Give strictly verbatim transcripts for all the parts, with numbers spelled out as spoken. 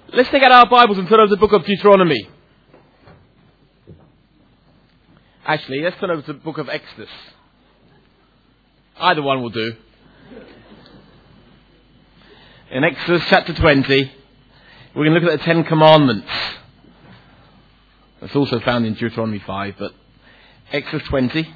Let's take out our Bibles and turn over to the book of Deuteronomy. Actually, let's turn over to the book of Exodus. Either one will do. In Exodus chapter twenty, we're going to look at the Ten Commandments. That's also found in Deuteronomy five, but Exodus twenty.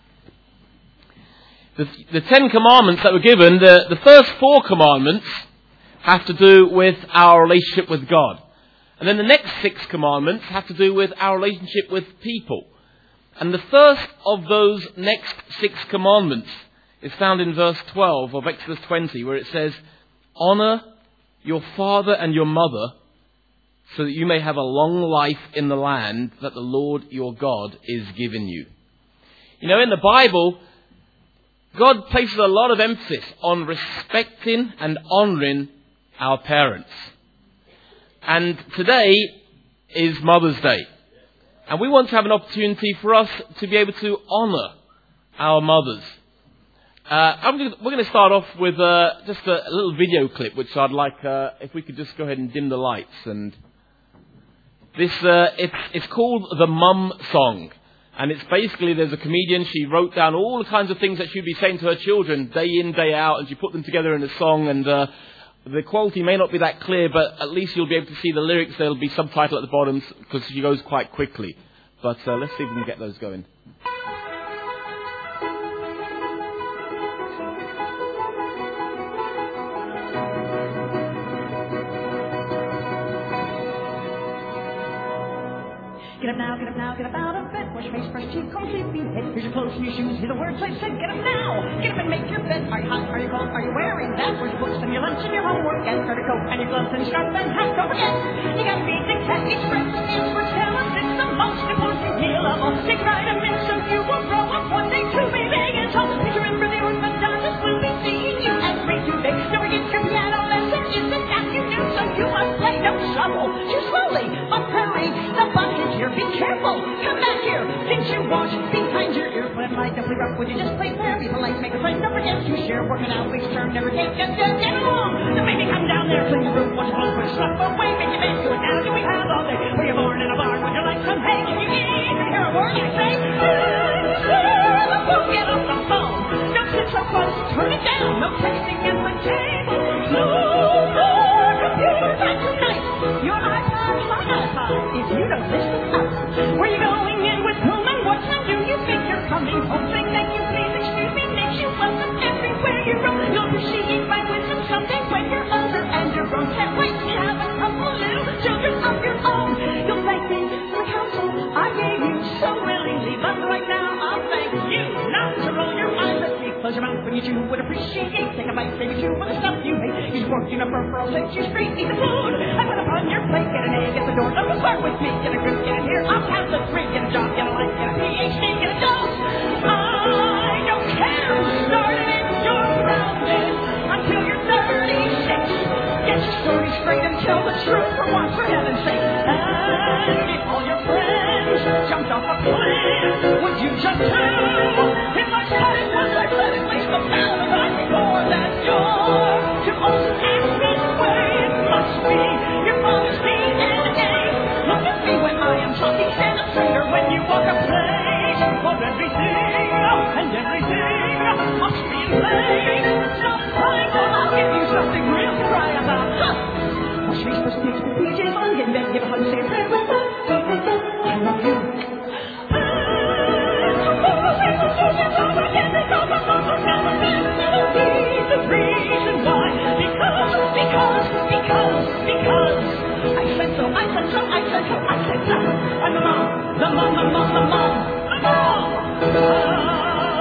The, the Ten Commandments that were given, the, the first four commandments have to do with our relationship with God. And then the next six commandments have to do with our relationship with people. And the first of those next six commandments is found in verse twelve of Exodus twenty, where it says, "Honour your father and your mother, so that you may have a long life in the land that the Lord your God is giving you." You know, in the Bible, God places a lot of emphasis on respecting and honouring our parents. And today is Mother's Day. And we want to have an opportunity for us to be able to honour our mothers. Uh, I'm gonna, we're going to start off with uh, just a, a little video clip, which I'd like, uh, if we could just go ahead and dim the lights. And this, uh, it's, it's called the Mum Song. And it's basically, there's a comedian, she wrote down all the kinds of things that she'd be saying to her children day in, day out, and she put them together in a song. And uh, the quality may not be that clear, but at least you'll be able to see the lyrics. There'll be subtitle at the bottom because she goes quite quickly. But uh, let's see if we can get those going. Get up now, get up now, get up out of bed. Wash your face, brush teeth, comb, sleepy head. Here's your clothes and your shoes. Hear the words I said. Get up now. Get up and make your bed. Are you hot? Are you cold? Are you wearing that? Where's your books and your lunch and your homework? And start a coat and your gloves and scarf and hat. Don't forget, you gotta read the Cat Express news for telling it's the most important meal of all. Take vitamins so you will grow up one day to be big and tall. Please remember the orthodontist will be seeing you at three today. Don't forget your piano lesson is this afternoon, so you must play. Don't shovel too slowly, but hurry. The bus is here. Be careful. Come back here. Didn't you wash behind your ear? Put it light, don't play rough. Would you just play fair? Be polite, make a friend. Don't forget to share. Working out week's term. Never get, get, get, get along. Now maybe come down there, clean the room. Once a month, put a stuff away. Make your bed. Do it now. Do we have all day? Were you born in a barn? Would you like some hay? Can you eat? Can you hear a word I say? Don't get off the phone. Don't sit so close. Turn it down. No texting at the table. No more computer time tonight. Your iPod, my iPod. If you don't listen up, where you going in with whom and what time do you think you're coming home? Saying thank you, please, excuse me, makes you welcome everywhere you roam. You'll appreciate my wisdom someday when you're older and you're grown. Can't wait to have a couple little children of your own. You'll thank me for the counsel I gave you so willingly, but right now I'll thank you not to roll your eyes at me. Close your mouth when you chew, would appreciate. Take a bite, baby, chew for the stuff you hate. Use fork in a burp, or I'll set you straight. Eat the food I put upon your plate. Get an egg at the door, don't start with me. Get a grip, get it here, I'll count the three. Get a job, get a life, get a P H D, get a dose. I don't care who started it, you're grounded until you're thirty-six. Get your story straight and tell the truth for once, for heaven's sake. And if all your friends jumped off a cliff, would you jump too? If I said it once, I said at least a thousand times before that you're too old to act this way. It must be your father's D N A. Look at me when I am talking and a singer when you walk a place. For everything and everything must be in place. Sometimes I'll give you something real to cry about. Huh. Wash face, brush teeth, put P Js on, get in bed, give a hug, say a prayer, blah, blah, blah, blah, blah. I love you. The reason why, because, because, because, because I said so, I said so, I said so, I said so. I'm the mom, the mom, the mom, the mom, the mom.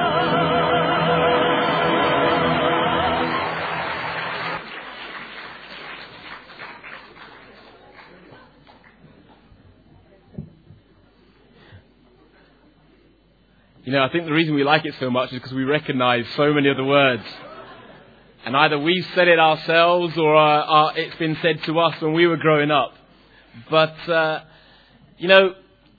You know, I think the reason we like it so much is because we recognize so many of the words. And either we've said it ourselves or uh, uh, it's been said to us when we were growing up. But, uh, you know,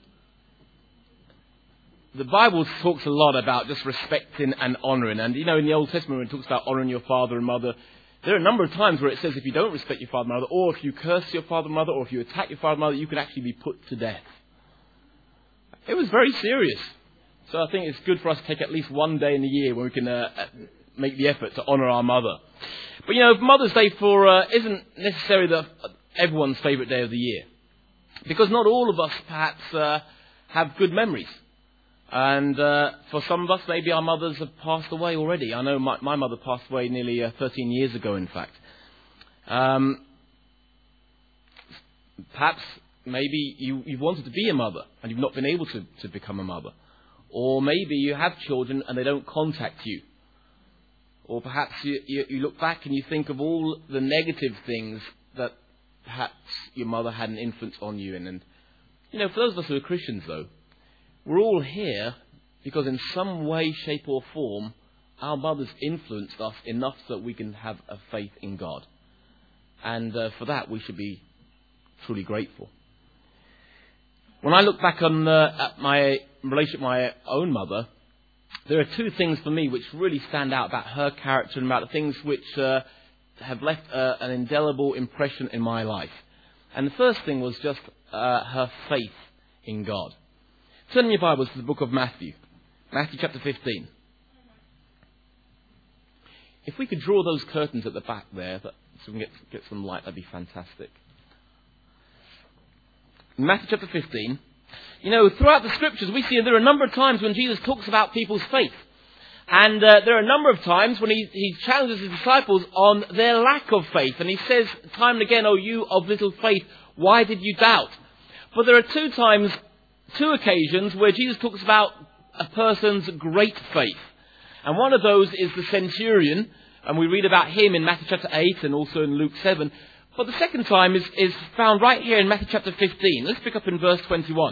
the Bible talks a lot about just respecting and honouring. And, you know, in the Old Testament, when it talks about honouring your father and mother, There are a number of times where it says if you don't respect your father and mother, or if you curse your father and mother, or if you attack your father and mother, you can actually be put to death. It was very serious. So I think it's good for us to take at least one day in the year when we can uh, make the effort to honour our mother. But you know, Mother's Day for uh, isn't necessarily the, everyone's favourite day of the year. Because not all of us perhaps uh, have good memories. And uh, for some of us, maybe our mothers have passed away already. I know my, my mother passed away nearly uh, thirteen years ago, in fact. Um, perhaps maybe you, you've wanted to be a mother and you've not been able to, to become a mother. Or maybe you have children and they don't contact you. Or perhaps you, you, you look back and you think of all the negative things that perhaps your mother had an influence on you in. And, you know, for those of us who are Christians, though, we're all here because in some way, shape or form, our mothers influenced us enough so that we can have a faith in God. And uh, for that, we should be truly grateful. When I look back on uh, at my relationship with my own mother, there are two things for me which really stand out about her character and about the things which uh, have left uh, an indelible impression in my life. And the first thing was just uh, her faith in God. Turn in your Bibles to the book of Matthew. Matthew chapter fifteen. If we could draw those curtains at the back there, that, so we can get, get some light, that'd be fantastic. In Matthew chapter fifteen, you know, throughout the scriptures we see there are a number of times when Jesus talks about people's faith. And uh, there are a number of times when he, he challenges his disciples on their lack of faith. And he says time and again, "O you of little faith, why did you doubt?" But there are two times, two occasions where Jesus talks about a person's great faith. And one of those is the centurion. And we read about him in Matthew chapter eight and also in Luke seven. But the second time is, is found right here in Matthew chapter fifteen. Let's pick up in verse twenty-one.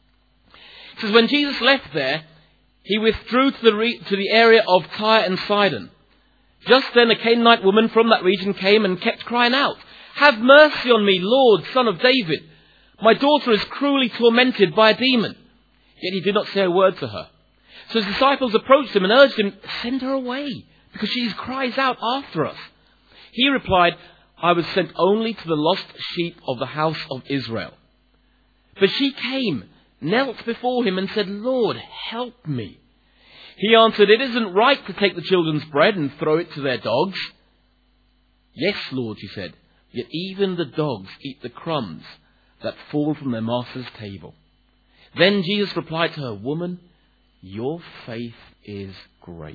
It says, when Jesus left there, he withdrew to the, re- to the area of Tyre and Sidon. Just then a Canaanite woman from that region came and kept crying out, "Have mercy on me, Lord, Son of David. My daughter is cruelly tormented by a demon." Yet he did not say a word to her. So his disciples approached him and urged him, "Send her away, because she cries out after us." He replied, "I was sent only to the lost sheep of the house of Israel." But she came, knelt before him and said, "Lord, help me." He answered, "It isn't right to take the children's bread and throw it to their dogs." "Yes, Lord," she said, "yet even the dogs eat the crumbs that fall from their master's table." Then Jesus replied to her, "Woman, your faith is great.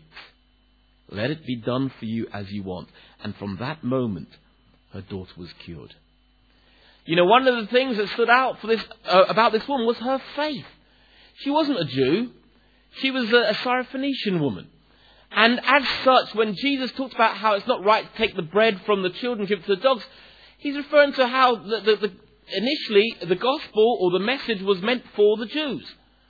Let it be done for you as you want." And from that moment, her daughter was cured. You know, one of the things that stood out for this uh, about this woman was her faith. She wasn't a Jew. She was a, a Syrophoenician woman. And as such, when Jesus talked about how it's not right to take the bread from the children and give it to the dogs, he's referring to how the, the, the, initially the gospel or the message was meant for the Jews.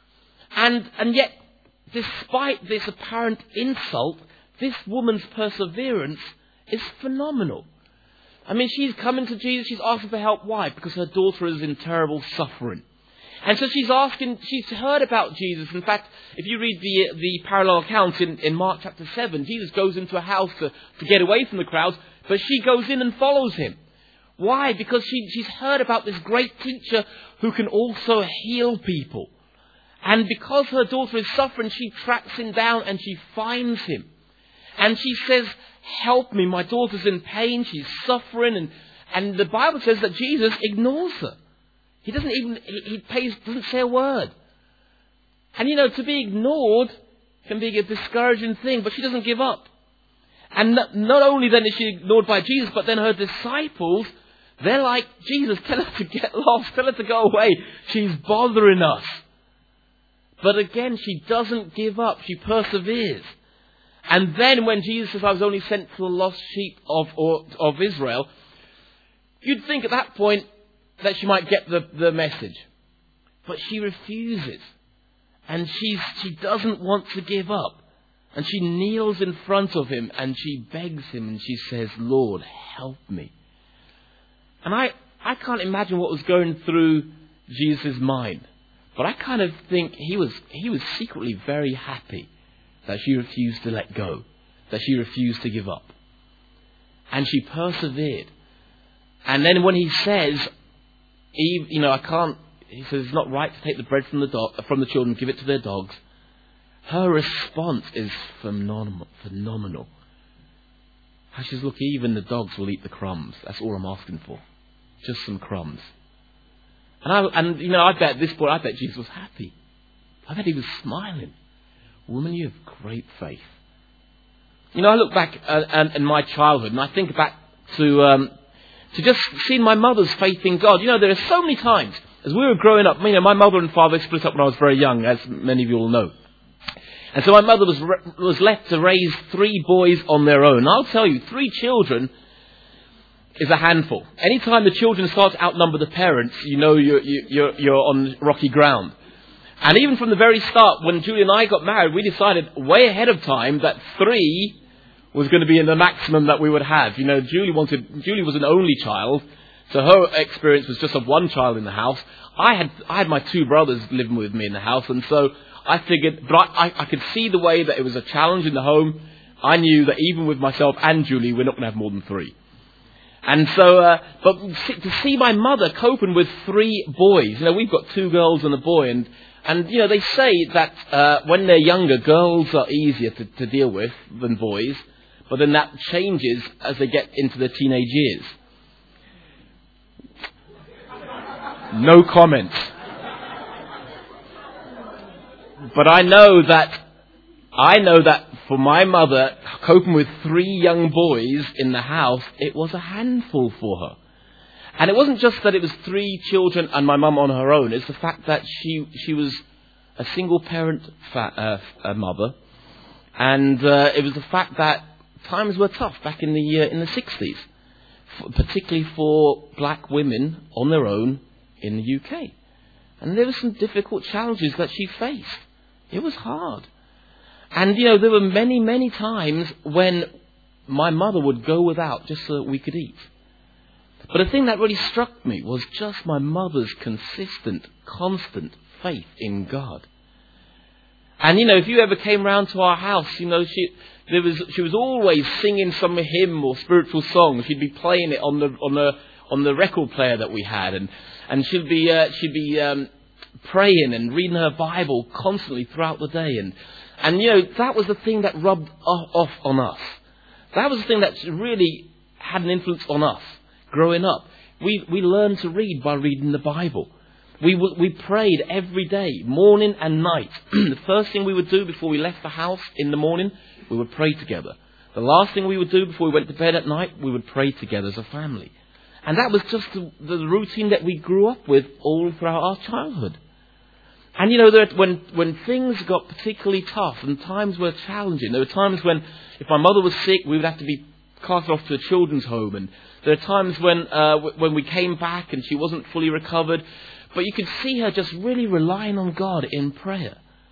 And, and yet, despite this apparent insult, this woman's perseverance is phenomenal. I mean, she's coming to Jesus, she's asking for help. Why? Because her daughter is in terrible suffering. And so she's asking, she's heard about Jesus. In fact, if you read the the parallel accounts in, in Mark chapter seven, Jesus goes into a house to, to get away from the crowds, but she goes in and follows him. Why? Because she, she's heard about this great teacher who can also heal people. And because her daughter is suffering, she tracks him down and she finds him. And she says, "Help me, my daughter's in pain, she's suffering." And, and the Bible says that Jesus ignores her. He doesn't even, he, he pays, doesn't say a word. And you know, to be ignored can be a discouraging thing, but she doesn't give up. And not, not only then is she ignored by Jesus, but then her disciples, they're like, "Jesus, tell her to get lost, tell her to go away. She's bothering us." But again, she doesn't give up, she perseveres. And then when Jesus says, "I was only sent to the lost sheep of, or, of Israel," you'd think at that point that she might get the, the message. But she refuses. And she's, she doesn't want to give up. And she kneels in front of him and she begs him and she says, "Lord, help me." And I, I can't imagine what was going through Jesus' mind. But I kind of think he was, he was secretly very happy that she refused to let go, that she refused to give up. And she persevered. And then when he says, Eve, you know, I can't, he says it's not right to take the bread from the dog, from the children and give it to their dogs. Her response is phenomenal. phenomenal. How she says, look, even the dogs will eat the crumbs. That's all I'm asking for. Just some crumbs. And, I, and you know, I bet at this point, I bet Jesus was happy. I bet he was smiling. Woman, you have great faith. You know, I look back at, in my childhood and I think back to um, to just seeing my mother's faith in God. You know, there are so many times as we were growing up. You know, my mother and father split up when I was very young, as many of you all know. And so my mother was was left to raise three boys on their own. And I'll tell you, three children is a handful. Anytime the children start to outnumber the parents, you know you're you're you're on rocky ground. And even from the very start, when Julie and I got married, we decided way ahead of time that three was going to be in the maximum that we would have. You know, Julie wanted, Julie was an only child, so her experience was just of one child in the house. I had, I had my two brothers living with me in the house, and so I figured, but I, I, I could see the way that it was a challenge in the home. I knew that even with myself and Julie, we're not going to have more than three. And so, uh, but to see my mother coping with three boys, you know, we've got two girls and a boy, and And, you know, they say that uh, when they're younger, girls are easier to, to deal with than boys. But then that changes as they get into their teenage years. No comment. But I know that, I know that for my mother, coping with three young boys in the house, it was a handful for her. And it wasn't just that it was three children and my mum on her own. It's the fact that she she was a single parent fa- uh, mother, and uh, it was the fact that times were tough back in the uh, in the sixties, f- particularly for black women on their own in the U K. And there were some difficult challenges that she faced. It was hard, and you know there were many many times when my mother would go without just so that we could eat. But the thing that really struck me was just my mother's consistent, constant faith in God. And, you know, if you ever came round to our house, you know, she there was she was always singing some hymn or spiritual song. She'd be playing it on the on the on the record player that we had, and and she'd be uh, she'd be um, praying and reading her Bible constantly throughout the day. And and you know that was the thing that rubbed off on us. That was the thing that really had an influence on us. Growing up, we, we learned to read by reading the Bible. We we prayed every day, morning and night. The first thing we would do before we left the house in the morning, we would pray together. The last thing we would do before we went to bed at night, we would pray together as a family. And that was just the, the routine that we grew up with all throughout our childhood. And you know, that when, when things got particularly tough and times were challenging, there were times when if my mother was sick, we would have to be cast off to a children's home, and there are times when uh, w- when we came back and she wasn't fully recovered, but you could see her just really relying on God in prayer.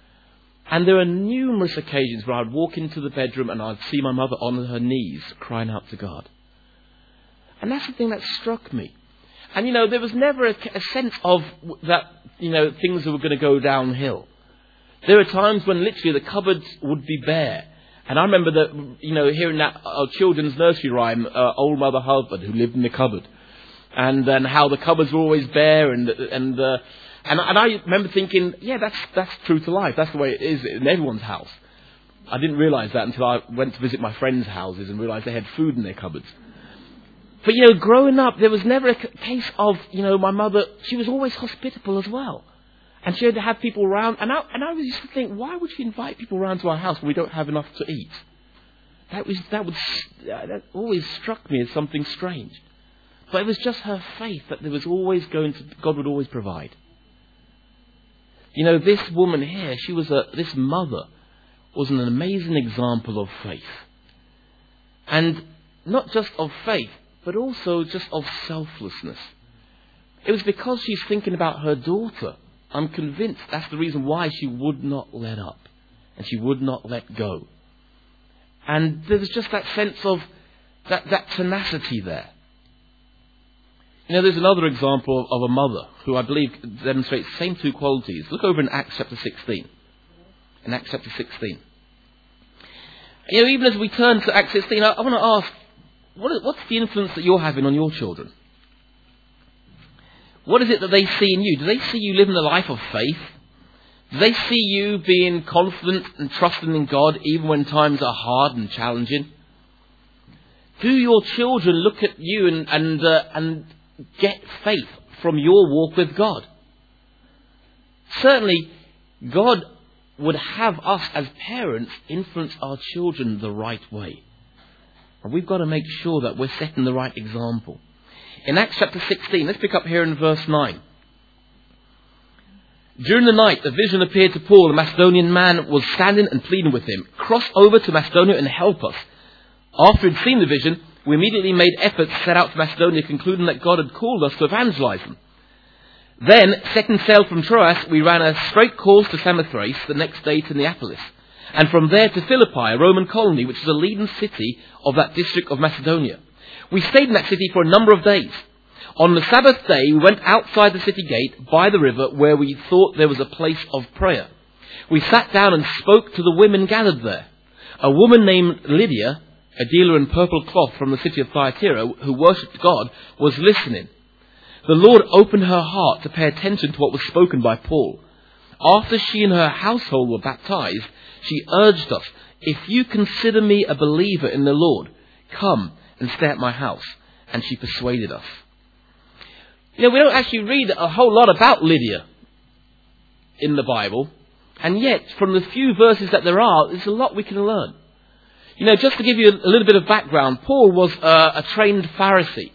And there are numerous occasions where I'd walk into the bedroom and I'd see my mother on her knees crying out to God. And that's the thing that struck me. And you know, there was never a, a sense of that, you know, things were going to go downhill. There were times when literally the cupboards would be bare. And I remember that, you know, hearing that uh, children's nursery rhyme, uh, Old Mother Hubbard, who lived in the cupboard, and then how the cupboards were always bare, and and uh, and, and I remember thinking, yeah, that's that's true to life. That's the way it is in everyone's house. I didn't realise that until I went to visit my friends' houses and realised they had food in their cupboards. But you know, growing up, there was never a case of, you know, my mother. She was always hospitable as well. And she had to have people around. And I, and I used to think, why would she invite people around to our house when we don't have enough to eat? That was that would that always struck me as something strange. But it was just her faith that there was always going to, God would always provide. You know, this woman here, she was a, this mother was an amazing example of faith. And not just of faith, but also just of selflessness. It was because she's thinking about her daughter. I'm convinced that's the reason why she would not let up. And she would not let go. And there was just that sense of that, that tenacity there. You know, there's another example of a mother who I believe demonstrates the same two qualities. Look over in Acts chapter sixteen. In Acts chapter sixteen. You know, even as we turn to Acts sixteen, I, I want to ask, what is, what's the influence that you're having on your children? What is it that they see in you? Do they see you living a life of faith? Do they see you being confident and trusting in God even when times are hard and challenging? Do your children look at you and and, uh, and get faith from your walk with God? Certainly, God would have us as parents influence our children the right way. And we've got to make sure that we're setting the right example. In Acts chapter sixteen, let's pick up here in verse nine. During the night, a vision appeared to Paul. A Macedonian man was standing and pleading with him, "Cross over to Macedonia and help us." After he'd seen the vision, we immediately made efforts to set out to Macedonia, concluding that God had called us to evangelize them. Then, setting sail from Troas, we ran a straight course to Samothrace, the next day to Neapolis, and from there to Philippi, a Roman colony, which is a leading city of that district of Macedonia. We stayed in that city for a number of days. On the Sabbath day, we went outside the city gate by the river where we thought there was a place of prayer. We sat down and spoke to the women gathered there. A woman named Lydia, a dealer in purple cloth from the city of Thyatira, who worshipped God, was listening. The Lord opened her heart to pay attention to what was spoken by Paul. After she and her household were baptized, she urged us, "If you consider me a believer in the Lord, come and stay at my house." And she persuaded us. You know, we don't actually read a whole lot about Lydia in the Bible. And yet, from the few verses that there are, there's a lot we can learn. You know, just to give you a little bit of background, Paul was a, a trained Pharisee.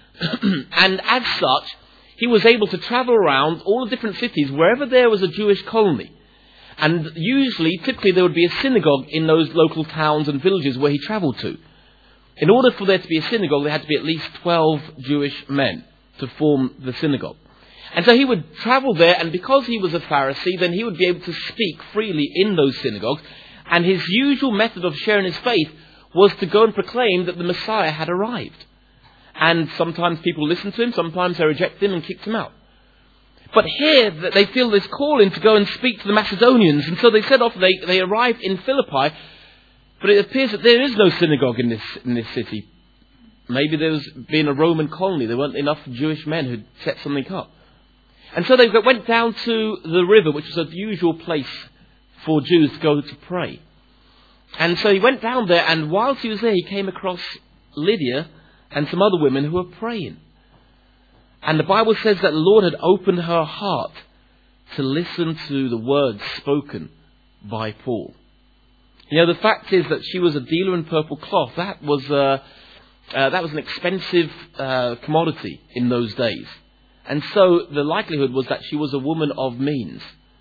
And as such, he was able to travel around all the different cities wherever there was a Jewish colony. And usually, typically, there would be a synagogue in those local towns and villages where he travelled to. In order for there to be a synagogue, there had to be at least twelve Jewish men to form the synagogue. And so he would travel there, and because he was a Pharisee, then he would be able to speak freely in those synagogues. And his usual method of sharing his faith was to go and proclaim that the Messiah had arrived. And sometimes people listened to him, sometimes they rejected him and kicked him out. But here they feel this calling to go and speak to the Macedonians. And so they set off, they, they arrived in Philippi. But it appears that there is no synagogue in this, in this city. Maybe there was being a Roman colony. There weren't enough Jewish men who'd set something up. And so they went down to the river, which was a usual place for Jews to go to pray. And so he went down there, and whilst he was there, he came across Lydia and some other women who were praying. And the Bible says that the Lord had opened her heart to listen to the words spoken by Paul. You know, the fact is that she was a dealer in purple cloth. That was uh, uh, that was an expensive uh, commodity in those days. And so the likelihood was that she was a woman of means.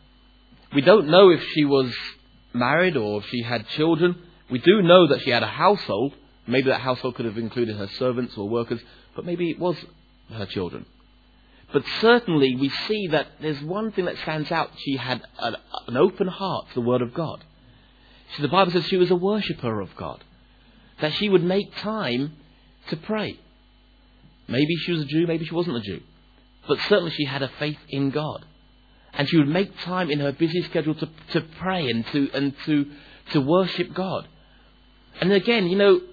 We don't know if she was married or if she had children. We do know that she had a household. Maybe that household could have included her servants or workers, but maybe it was her children. But certainly we see that there's one thing that stands out. She had an, an open heart to the Word of God. So the Bible says she was a worshipper of God. That she would make time to pray. Maybe she was a Jew, maybe she wasn't a Jew. But certainly she had a faith in God. And she would make time in her busy schedule to, to pray and to and to to worship God. And again, you know,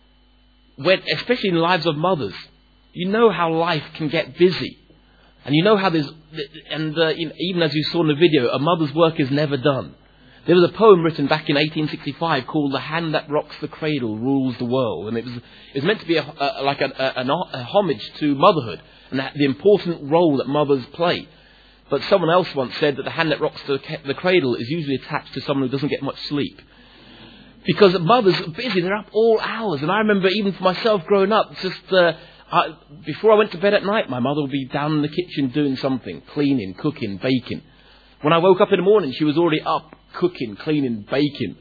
when, especially in the lives of mothers, you know how life can get busy. And you know how there's, and uh, you know, even as you saw in the video, a mother's work is never done. There was a poem written back in eighteen sixty-five called "The Hand That Rocks the Cradle Rules the World," and it was it was meant to be a, a, like a, a, a homage to motherhood and that, the important role that mothers play. But someone else once said that the hand that rocks the, the cradle is usually attached to someone who doesn't get much sleep. Because mothers are busy, they're up all hours. And I remember even for myself growing up, just uh, I, before I went to bed at night, my mother would be down in the kitchen doing something, cleaning, cooking, baking. When I woke up in the morning, she was already up, cooking, cleaning, baking.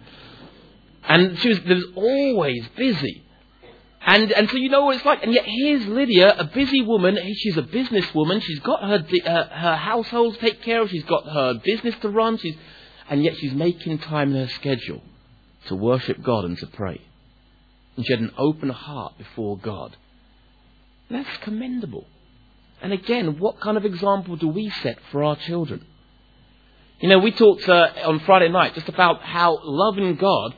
And she was, there was always busy. And and so you know what it's like. And yet here's Lydia, a busy woman. She's a businesswoman. She's got her uh, her household to take care of. She's got her business to run. She's and yet she's making time in her schedule to worship God and to pray. And she had an open heart before God. That's commendable. And again, what kind of example do we set for our children? You know, we talked uh, on Friday night just about how loving God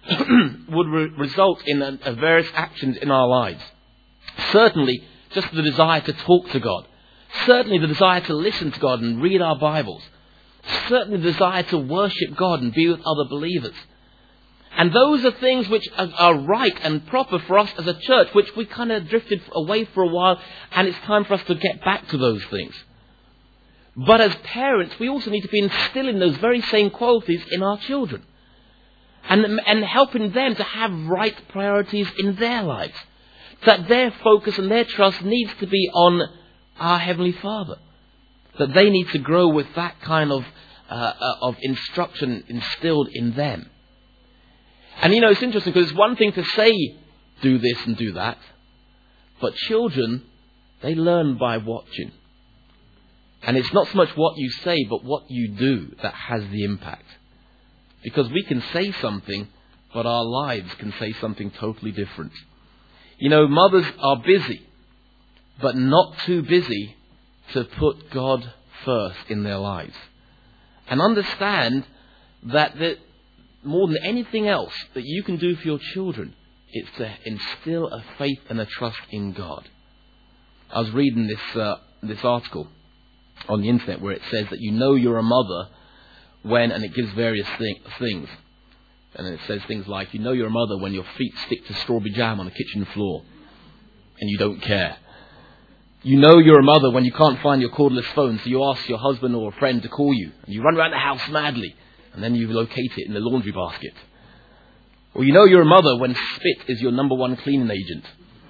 would re- result in a, a various actions in our lives. Certainly, just the desire to talk to God. Certainly the desire to listen to God and read our Bibles. Certainly the desire to worship God and be with other believers. And those are things which are, are right and proper for us as a church, which we kind of drifted away for a while, and it's time for us to get back to those things. But as parents, we also need to be instilling those very same qualities in our children. And, and helping them to have right priorities in their lives. That their focus and their trust needs to be on our Heavenly Father. That they need to grow with that kind of, uh, of instruction instilled in them. And you know, it's interesting because it's one thing to say, do this and do that. But children, they learn by watching. And it's not so much what you say, but what you do that has the impact. Because we can say something, but our lives can say something totally different. You know, mothers are busy, but not too busy to put God first in their lives. And understand that the, more than anything else that you can do for your children, it's to instill a faith and a trust in God. I was reading this uh, this article on the internet where it says that you know you're a mother when, and it gives various thing, things. And it says things like, you know you're a mother when your feet stick to strawberry jam on the kitchen floor and you don't care. You know you're a mother when you can't find your cordless phone, so you ask your husband or a friend to call you. And you run around the house madly, and then you locate it in the laundry basket. Or you know you're a mother when spit is your number one cleaning agent.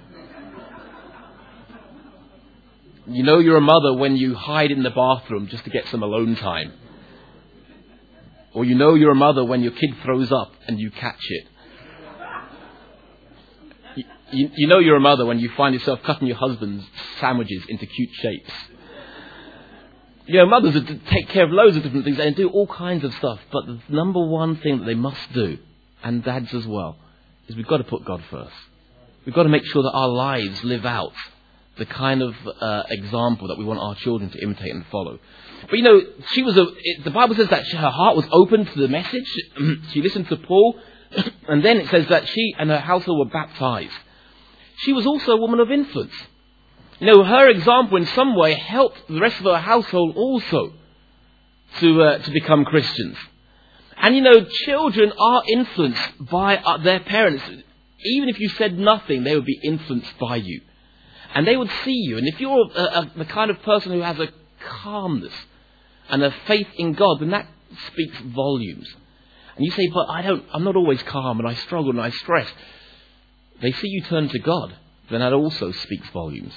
You know you're a mother when you hide in the bathroom just to get some alone time. Or you know you're a mother when your kid throws up and you catch it. You, you, you know you're a mother when you find yourself cutting your husband's sandwiches into cute shapes. You know, mothers take care of loads of different things and do all kinds of stuff. But the number one thing that they must do, and dads as well, is we've got to put God first. We've got to make sure that our lives live out the kind of uh, example that we want our children to imitate and follow. But you know, she was a, it, the Bible says that she, her heart was open to the message. She listened to Paul. And then it says that she and her household were baptized. She was also a woman of influence. You know, her example in some way helped the rest of her household also to uh, to become Christians. And you know, children are influenced by uh, their parents. Even if you said nothing, they would be influenced by you. And they would see you. And if you're a, a, the kind of person who has a calmness and a faith in God, then that speaks volumes. And you say, but I don't, I'm not always calm and I struggle and I stress. They see you turn to God, then that also speaks volumes.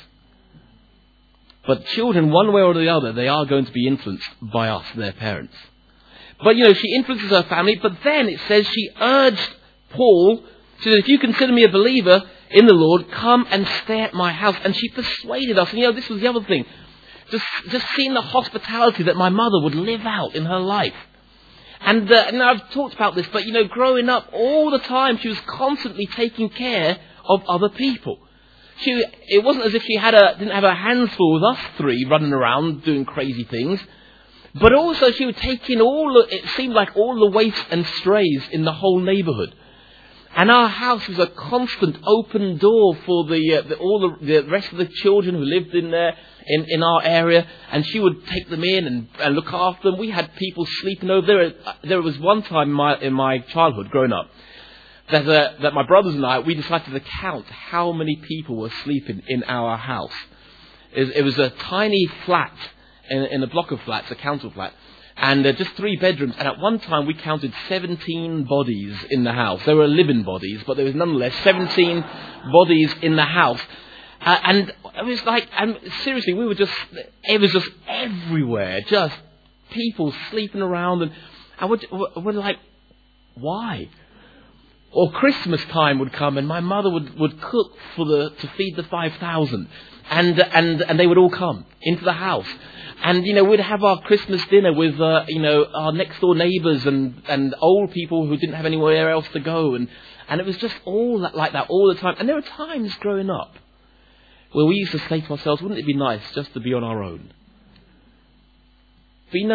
But children, one way or the other, they are going to be influenced by us, their parents. But, you know, she influences her family, but then it says she urged Paul, so that if you consider me a believer in the Lord, come and stay at my house. And she persuaded us. And, you know, this was the other thing. Just, just seeing the hospitality that my mother would live out in her life. And, uh, and I've talked about this, but, you know, growing up, all the time, she was constantly taking care of other people. She, it wasn't as if she had a, didn't have her hands full with us three running around doing crazy things. But also she would take in all the, it seemed like all the waifs and strays in the whole neighbourhood. And our house was a constant open door for the, uh, the all the, the rest of the children who lived in there, in, in our area. And she would take them in and, and look after them. We had people sleeping over there. There was one time in my, in my childhood growing up that, uh, that my brothers and I, we decided to count how many people were sleeping in our house. It, it was a tiny flat in, in a block of flats, a council flat. And uh, just three bedrooms. And at one time we counted seventeen bodies in the house. There were living bodies, but there was nonetheless seventeen bodies in the house. Uh, and it was like, and seriously, we were just, it was just everywhere. Just people sleeping around. And, and we're, we're like, why? Or Christmas time would come and my mother would, would cook for the, to feed the five thousand. And, and, and they would all come into the house. And, you know, we'd have our Christmas dinner with, uh, you know, our next door neighbours and, and old people who didn't have anywhere else to go. And, and it was just all that, like that all the time. And there were times growing up where we used to say to ourselves, wouldn't it be nice just to be on our own? But, you know,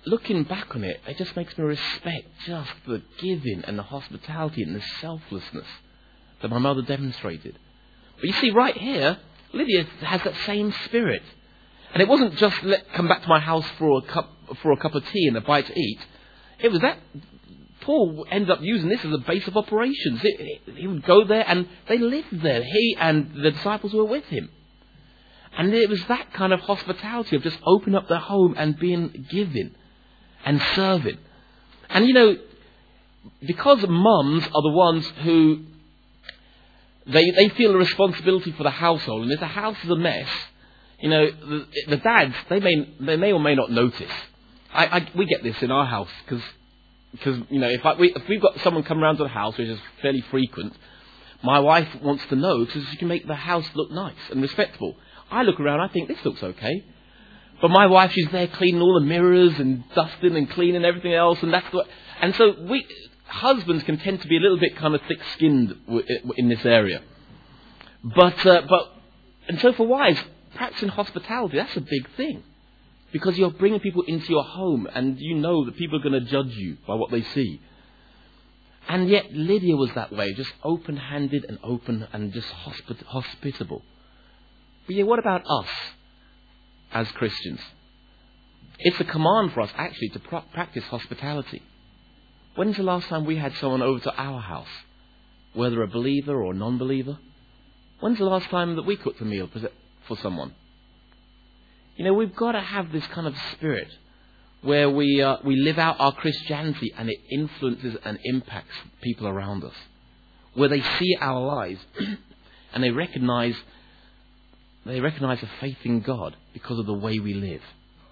looking back on it, it just makes me respect just the giving and the hospitality and the selflessness that my mother demonstrated. But you see, right here, Lydia has that same spirit. And it wasn't just let, come back to my house for a cup for a cup of tea and a bite to eat. It was that Paul ended up using this as a base of operations. It, it, he would go there and they lived there. He and the disciples were with him. And it was that kind of hospitality of just opening up their home and being giving and serving. And you know, because mums are the ones who they they feel the responsibility for the household, and if the house is a mess, you know, the, the dads they may they may or may not notice. I, I we get this in our house because because you know if I, we, if we've got someone come around to the house, which is fairly frequent, my wife wants to know because she can make the house look nice and respectable. I look around, I think this looks okay. But my wife, she's there cleaning all the mirrors and dusting and cleaning everything else, and that's what. And so we husbands can tend to be a little bit kind of thick-skinned in this area. But uh, but and so for wives, practicing hospitality, that's a big thing, because you're bringing people into your home, and you know that people are going to judge you by what they see. And yet Lydia was that way, just open-handed and open and just hospit- hospitable. But yeah, what about us as Christians? It's a command for us actually to pr- practice hospitality. When's the last time we had someone over to our house, whether a believer or a non-believer? When's the last time that we cooked a meal for someone? You know, we've got to have this kind of spirit where we uh, we live out our Christianity and it influences and impacts people around us, where they see our lives and they recognize they recognize a faith in God because of the way we live.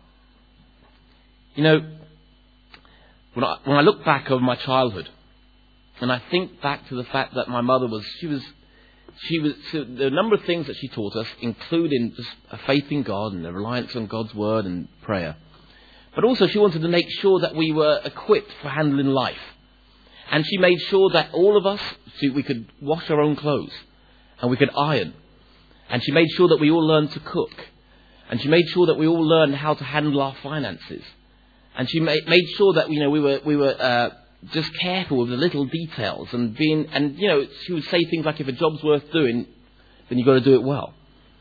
You know, when I, when I look back over my childhood, and I think back to the fact that my mother was, she was, she was, so the number of things that she taught us, including just a faith in God and a reliance on God's word and prayer. But also she wanted to make sure that we were equipped for handling life. And she made sure that all of us, so we could wash our own clothes and we could iron. And she made sure that we all learned to cook. And she made sure that we all learned how to handle our finances. And she made, made sure that, you know, we were we were uh, just careful with the little details and being, and you know, she would say things like, if a job's worth doing, then you've got to do it well.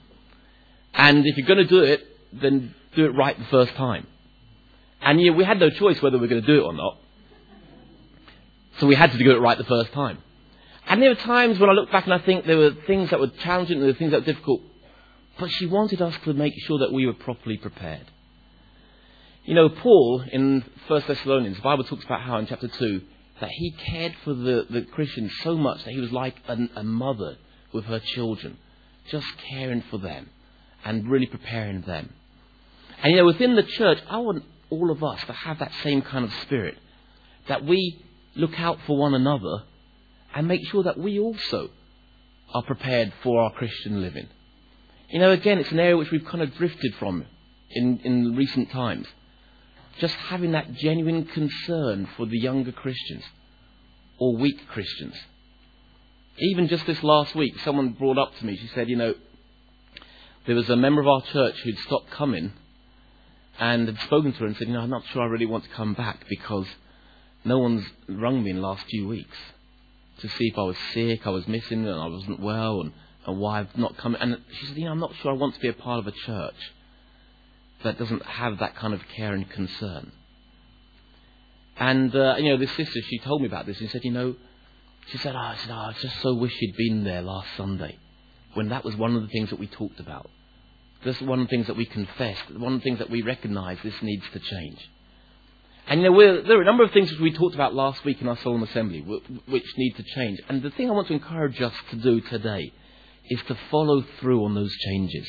And if you're going to do it, then do it right the first time. And you know, we had no choice whether we were going to do it or not. So we had to do it right the first time. And there were times when I look back and I think there were things that were challenging and there were things that were difficult. But she wanted us to make sure that we were properly prepared. You know, Paul in First Thessalonians, the Bible talks about how in chapter two that he cared for the, the Christians so much that he was like a, a mother with her children, just caring for them and really preparing them. And you know, within the church, I want all of us to have that same kind of spirit, that we look out for one another and make sure that we also are prepared for our Christian living. You know, again, it's an area which we've kind of drifted from in, in recent times. Just having that genuine concern for the younger Christians or weak Christians. Even just this last week, someone brought up to me, she said, you know, there was a member of our church who'd stopped coming and had spoken to her and said, you know, I'm not sure I really want to come back because no one's rung me in the last few weeks to see if I was sick, I was missing, and I wasn't well, and, and why I've not come. And she said, you know, I'm not sure I want to be a part of a church that doesn't have that kind of care and concern. And, uh, you know, this sister, she told me about this, and she said, you know, she said, oh, I said, oh, I just so wish you'd been there last Sunday, when that was one of the things that we talked about. This is one of the things that we confessed, one of the things that we recognise this needs to change. And, you know, we're, there are a number of things which we talked about last week in our Solemn Assembly which need to change. And the thing I want to encourage us to do today is to follow through on those changes.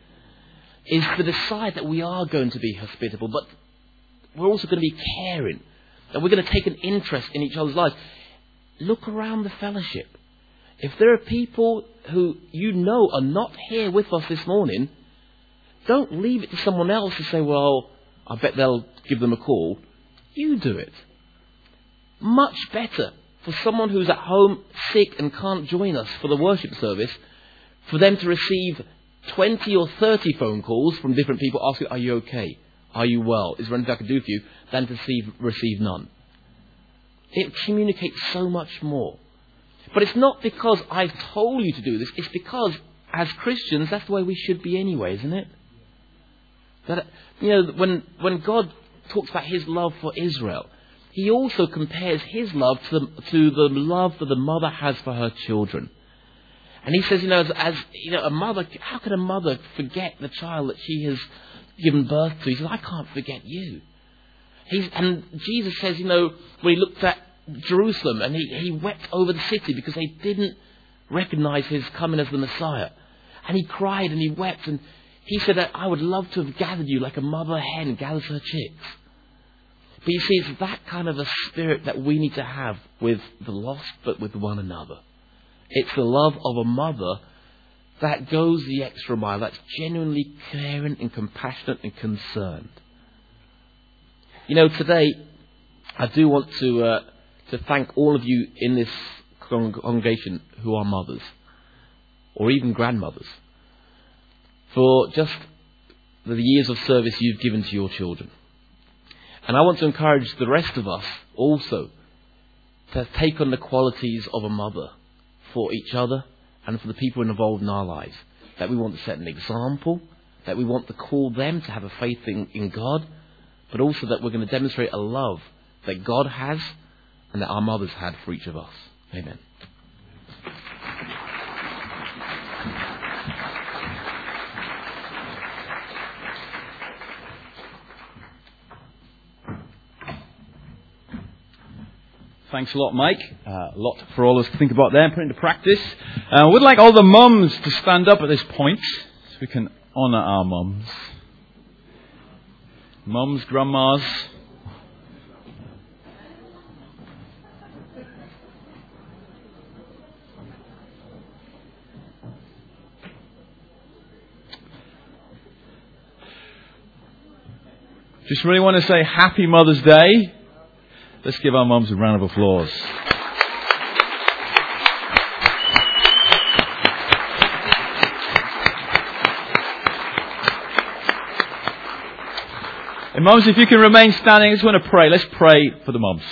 Is to decide that we are going to be hospitable, but we're also going to be caring. That we're going to take an interest in each other's lives. Look around the fellowship. If there are people who you know are not here with us this morning, don't leave it to someone else to say, well, I bet they'll give them a call. You do it. Much better for someone who's at home sick and can't join us for the worship service, for them to receive twenty or thirty phone calls from different people asking, are you okay? are you well? Is there anything I can do for you? Than to receive, receive none. It communicates so much more. But it's not because I've told you to do this. It's because, as Christians, that's the way we should be anyway, isn't it? That, you know, when when God talks about His love for Israel, He also compares His love to the, to the love that the mother has for her children. And He says, you know, as, as you know, a mother, how can a mother forget the child that she has given birth to? He says, I can't forget you. He's, and Jesus says, you know, when He looked at Jerusalem and he, he wept over the city because they didn't recognize His coming as the Messiah. And He cried and He wept, and He said, I would love to have gathered you like a mother hen gathers her chicks. But you see, it's that kind of a spirit that we need to have with the lost, but with one another. It's the love of a mother that goes the extra mile, that's genuinely caring and compassionate and concerned. You know, today, I do want to uh, to thank all of you in this congregation who are mothers, or even grandmothers, for just the years of service you've given to your children. And I want to encourage the rest of us also to take on the qualities of a mother for each other and for the people involved in our lives. That we want to set an example, that we want to call them to have a faith in, in God, but also that we're going to demonstrate a love that God has and that our mothers had for each of us. Amen. Thanks a lot, Mike. Uh, a lot for all of us to think about there and put into practice. I uh, would like all the mums to stand up at this point so we can honour our mums. Mums, grandmas. Just really want to say Happy Mother's Day. Let's give our mums a round of applause. And mums, if you can remain standing, I just want to pray. Let's pray for the mums.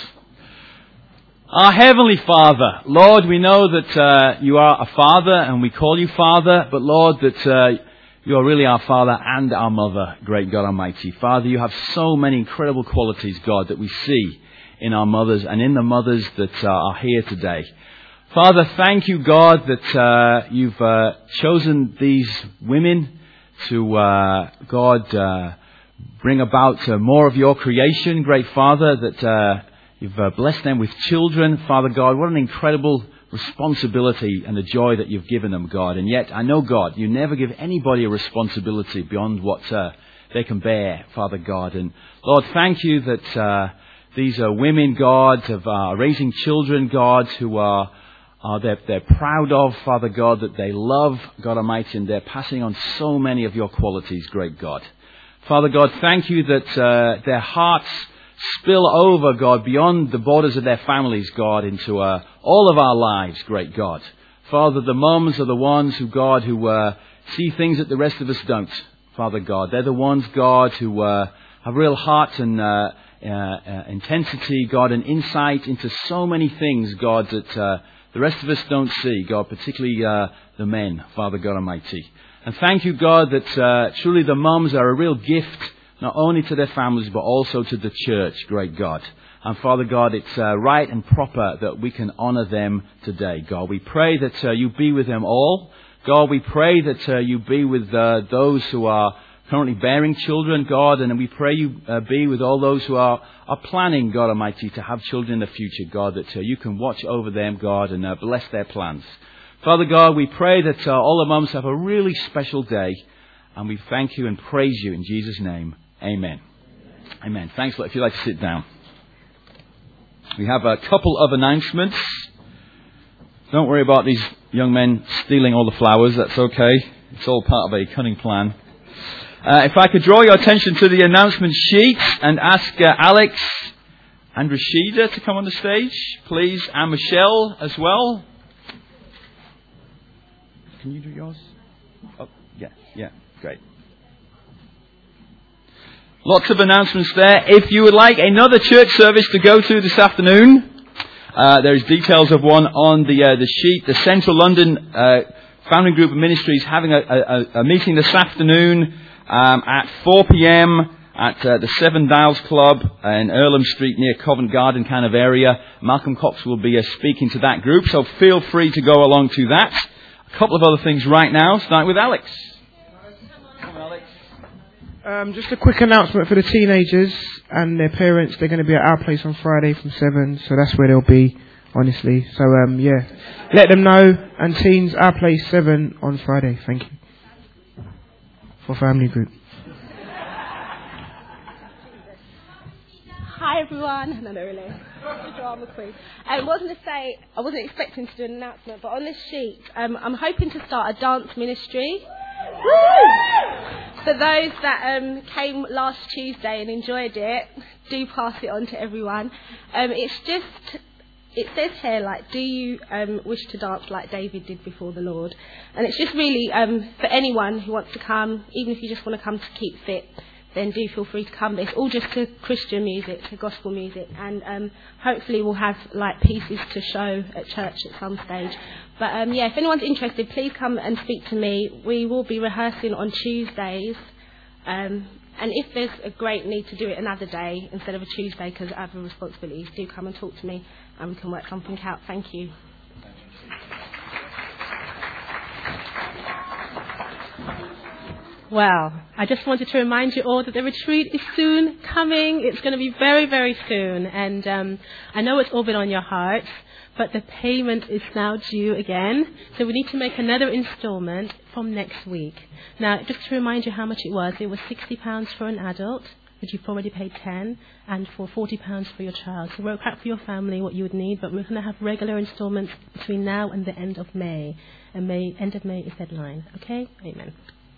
Our Heavenly Father, Lord, we know that uh, you are a Father and we call you Father, but Lord, that uh, you are really our Father and our Mother, great God Almighty. Father, you have so many incredible qualities, God, that we see in our mothers and in the mothers that uh, are here today. Father, thank you, God, that uh, you've uh, chosen these women to, uh, God, uh, bring about uh, more of your creation. Great Father, that uh, you've uh, blessed them with children. Father God, what an incredible responsibility and the joy that you've given them, God. And yet, I know, God, you never give anybody a responsibility beyond what uh, they can bear, Father God. And Lord, thank you that uh, these are women, God, of uh, raising children, God, who are uh, they're, they're proud of, Father God, that they love, God Almighty, and they're passing on so many of your qualities, great God. Father God, thank you that uh, their hearts spill over, God, beyond the borders of their families, God, into uh, all of our lives, great God. Father, the mums are the ones who, God, who uh, see things that the rest of us don't, Father God. They're the ones, God, who uh, have real heart and uh, uh, uh, intensity, God, and insight into so many things, God, that uh, the rest of us don't see, God, particularly uh, the men, Father God Almighty. And thank you, God, that uh, truly the mums are a real gift, not only to their families, but also to the church, great God. And Father God, it's uh, right and proper that we can honour them today, God. We pray that uh, you be with them all. God, we pray that uh, you be with uh, those who are currently bearing children, God, and we pray you uh, be with all those who are, are planning, God Almighty, to have children in the future, God, that uh, you can watch over them, God, and uh, bless their plans. Father God, we pray that uh, all the mums have a really special day, and we thank you and praise you in Jesus' name. Amen. Amen. Thanks a lot. If you'd like to sit down. We have a couple of announcements. Don't worry about these young men stealing all the flowers. That's okay. It's all part of a cunning plan. Uh, if I could draw your attention to the announcement sheet and ask uh, Alex and Rashida to come on the stage, please, and Michelle as well. Can you do yours? Oh, yeah, yeah, great. Lots of announcements there. If you would like another church service to go to this afternoon, uh, there's details of one on the uh, the sheet. The Central London uh, Family Group of Ministries having a, a, a meeting this afternoon um, at four p.m. at uh, the Seven Dials Club in Earlham Street near Covent Garden kind of area. Malcolm Cox will be uh, speaking to that group, so feel free to go along to that. A couple of other things right now, starting with Alex. Come on, Alex. Um, just a quick announcement for the teenagers and their parents. They're going to be at our place on Friday from seven, so that's where they'll be, honestly. So, um, yeah, let them know. And teens, our place seven on Friday. Thank you. For family group. Hi everyone. No, no, really. The drama queen. Um, I was going to say, I wasn't expecting to do an announcement, but on this sheet, um, I'm hoping to start a dance ministry. Woo! For those that um, came last Tuesday and enjoyed it, do pass it on to everyone. Um, it's just, it says here, like, do you um, wish to dance like David did before the Lord? And it's just really um, for anyone who wants to come, even if you just want to come to keep fit, then do feel free to come. But it's all just to Christian music, to gospel music, and um, hopefully we'll have like pieces to show at church at some stage. But um, yeah, if anyone's interested, please come and speak to me. We will be rehearsing on Tuesdays, um, and if there's a great need to do it another day instead of a Tuesday because I have responsibilities, do come and talk to me and we can work something out. Thank you. Well, I just wanted to remind you all that the retreat is soon coming. It's going to be very, very soon. And um, I know it's all been on your hearts, but the payment is now due again. So we need to make another instalment from next week. Now, just to remind you how much it was, it was sixty pounds for an adult, which you've already paid ten, and for forty pounds for your child. So work out for your family what you would need, but we're going to have regular instalments between now and the end of May. And May, end of May is deadline. Okay? Amen.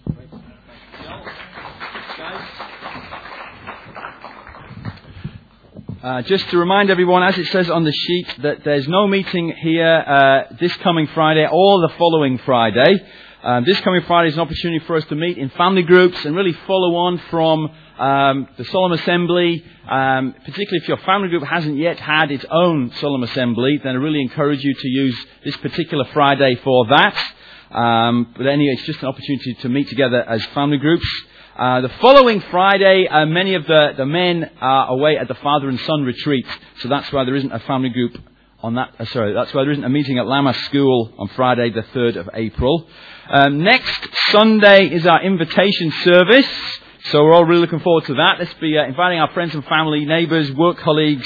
Uh, just to remind everyone, as it says on the sheet, that there's no meeting here uh, this coming Friday or the following Friday. Um, this coming Friday is an opportunity for us to meet in family groups and really follow on from um, the Solemn Assembly. Um, particularly if your family group hasn't yet had its own Solemn Assembly, then I really encourage you to use this particular Friday for that. Um, but anyway, it's just an opportunity to meet together as family groups. Uh, the following Friday, uh, many of the, the men are away at the father and son retreat, so that's why there isn't a family group on that. Uh, sorry, that's why there isn't a meeting at Lammas School on Friday, the third of April. Um, next Sunday is our invitation service, so we're all really looking forward to that. Let's be uh, inviting our friends and family, neighbours, work colleagues,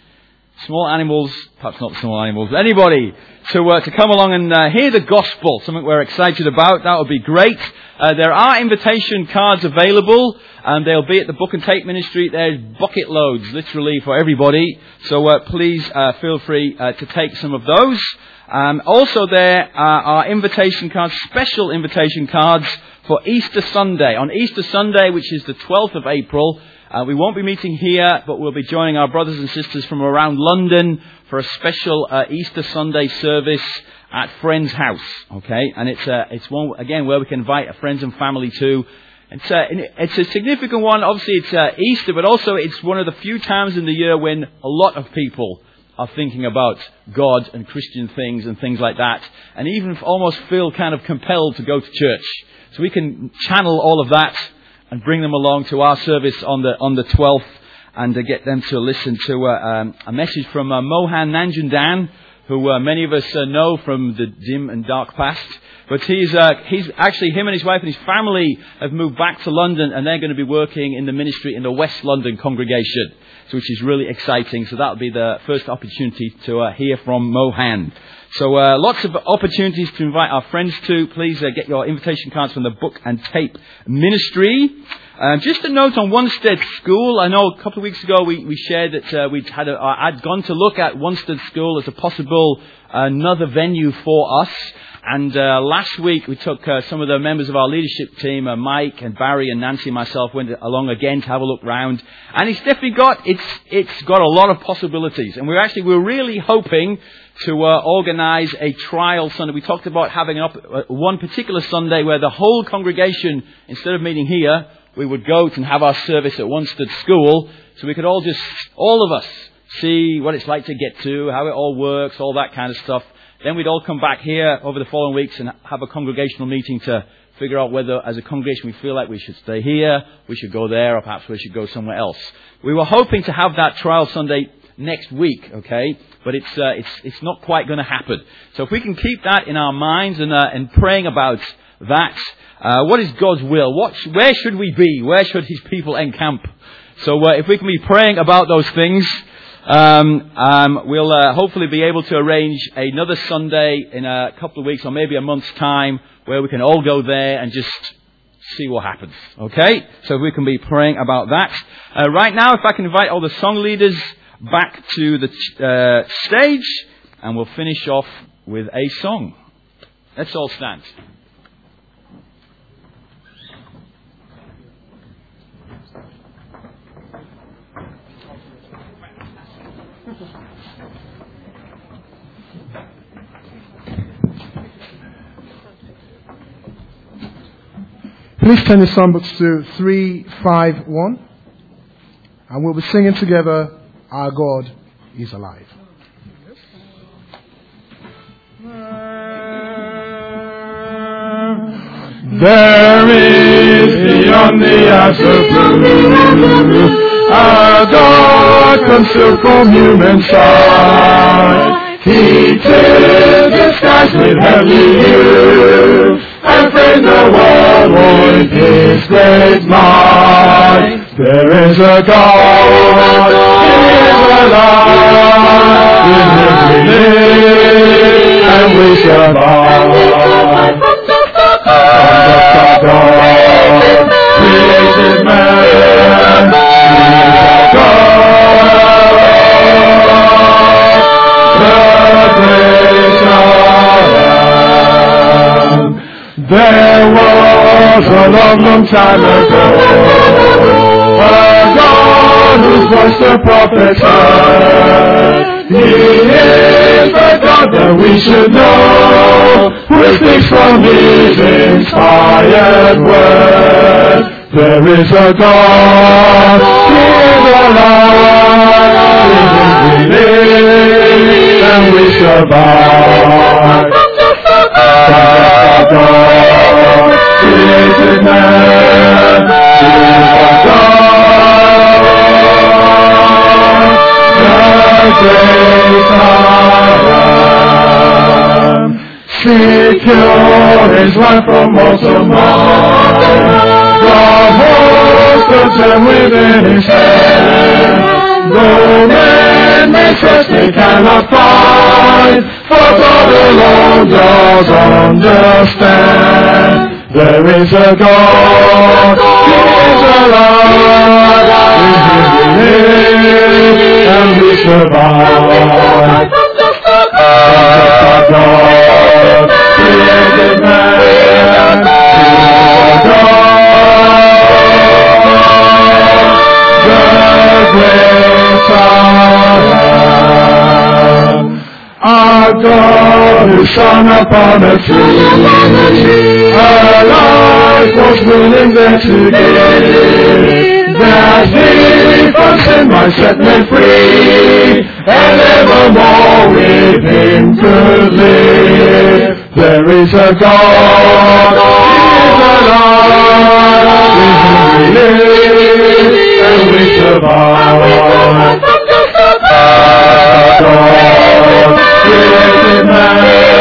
small animals, perhaps not small animals, anybody, to uh, to come along and uh, hear the gospel, something we're excited about. That would be great. Uh, there are invitation cards available, and they'll be at the Book and Tape Ministry. There's bucket loads, literally, for everybody. So uh, please uh, feel free uh, to take some of those. Um, also, there are, are invitation cards, special invitation cards for Easter Sunday. On Easter Sunday, which is the twelfth of April, Uh, we won't be meeting here, but we'll be joining our brothers and sisters from around London for a special uh, Easter Sunday service at Friends' House. Okay, and it's uh, it's one again where we can invite our friends and family to. It's uh, it's a significant one. Obviously, it's uh, Easter, but also it's one of the few times in the year when a lot of people are thinking about God and Christian things and things like that, and even almost feel kind of compelled to go to church. So we can channel all of that and bring them along to our service on the on the twelfth, and uh, get them to listen to uh, um, a message from uh, Mohan Nanjandan, who uh, many of us uh, know from the dim and dark past. But he's uh, he's actually, him and his wife and his family have moved back to London, and they're going to be working in the ministry in the West London congregation, so which is really exciting. So that'll be the first opportunity to uh, hear from Mohan. So uh, lots of opportunities to invite our friends to. Please uh, get your invitation cards from the Book and Tape Ministry. Uh, just a note on Wanstead School. I know a couple of weeks ago we, we shared that uh, we'd had a, I'd gone to look at Wanstead School as a possible uh, another venue for us. And uh, last week we took uh, some of the members of our leadership team, uh, Mike and Barry and Nancy and myself, went along again to have a look round. And it's definitely got it's it's got a lot of possibilities. And we're actually we're really hoping to uh, organise a trial Sunday. We talked about having an op- uh, one particular Sunday where the whole congregation, instead of meeting here, we would go and have our service at Wanstead School, so we could all just, all of us, see what it's like to get to, how it all works, all that kind of stuff. Then we'd all come back here over the following weeks and have a congregational meeting to figure out whether, as a congregation, we feel like we should stay here, we should go there, or perhaps we should go somewhere else. We were hoping to have that trial Sunday next week, okay? But it's uh, it's it's not quite going to happen. So if we can keep that in our minds and uh, and praying about that, uh, what is God's will? What where should we be? Where should His people encamp? So uh, if we can be praying about those things, um, um, we'll uh, hopefully be able to arrange another Sunday in a couple of weeks or maybe a month's time where we can all go there and just see what happens. Okay? So we can be praying about that. Uh, right now, if I can invite all the song leaders back to the uh, stage, and we'll finish off with a song. Let's all stand. Please turn your songbooks to three five one, and we'll be singing together, Our God is Alive. There is beyond the azure blue, our God concealed from human sight. He tills the skies with heavenly hue, and framed the world with His great might. There is a God, He is alive, in Him we live, and we survive. From the God, created man, He is God, the great I am. There was a long, long time ago a God whose voice the prophets heard. He is the God that we should know, who speaks from His inspired word. There is a God, He is alive, in Him we live, and we survive. God created man, He is God, the great I am. Secure His life from mortal mind, the host of them within His hand. Though men may search, they cannot find, for God alone does understand. There is a God, He is alive, in Him we live, and we survive. God created man, He is God, the great I am. Our God who shone upon a tree, our life was willing there to give, that He from sin might set men free, and evermore with Him could live. There is a God, He is alive, in Him we live, and we survive. God created man,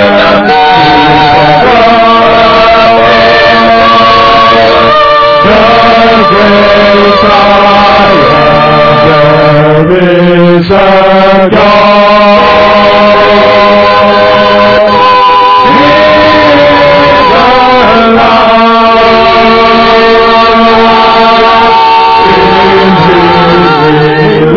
the great I am. There is a God, He is alive, in His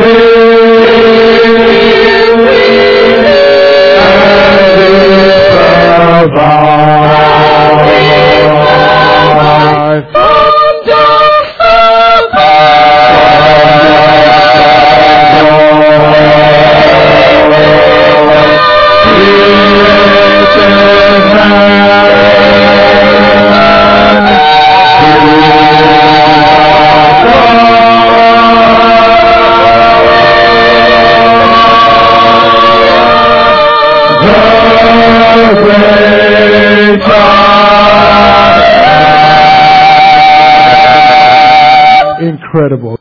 incredible.